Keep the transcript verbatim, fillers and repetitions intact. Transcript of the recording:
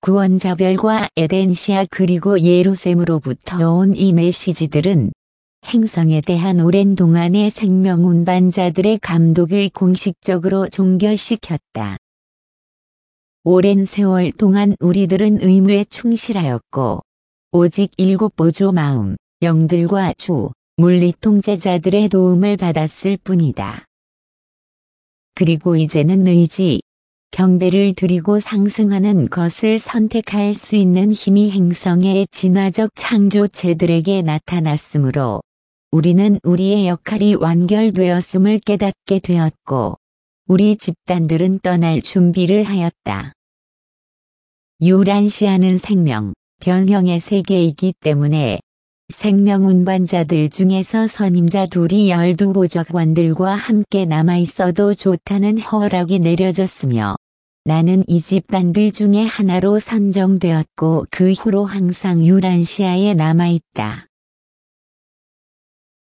구원자별과 에덴시아 그리고 예루셈으로부터 온 이 메시지들은 행성에 대한 오랜 동안의 생명 운반자들의 감독을 공식적으로 종결시켰다. 오랜 세월 동안 우리들은 의무에 충실하였고 오직 일곱 보조 마음, 영들과 주, 물리 통제자들의 도움을 받았을 뿐이다. 그리고 이제는 의지, 경배를 드리고 상승하는 것을 선택할 수 있는 힘이 행성의 진화적 창조체들에게 나타났으므로 우리는 우리의 역할이 완결되었음을 깨닫게 되었고 우리 집단들은 떠날 준비를 하였다. 유란시아는 생명, 변형의 세계이기 때문에 생명 운반자들 중에서 선임자 둘이 열두 보좌관들과 함께 남아있어도 좋다는 허락이 내려졌으며 나는 이 집단들 중에 하나로 선정되었고 그 후로 항상 유란시아에 남아있다.